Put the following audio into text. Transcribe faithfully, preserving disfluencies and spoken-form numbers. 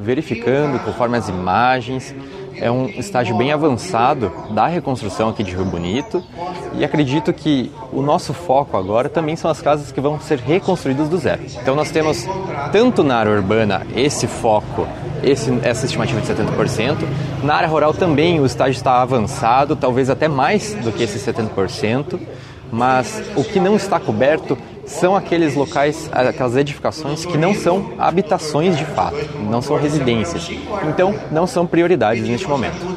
verificando conforme as imagens. É um estágio bem avançado da reconstrução aqui de Rio Bonito e acredito que o nosso foco agora também são as casas que vão ser reconstruídas do zero. Então nós temos tanto na área urbana esse foco, esse, essa estimativa de setenta por cento, na área rural também o estágio está avançado, talvez até mais do que esses setenta por cento, mas o que não está coberto são aqueles locais, aquelas edificações que não são habitações de fato, não são residências, então não são prioridades neste momento.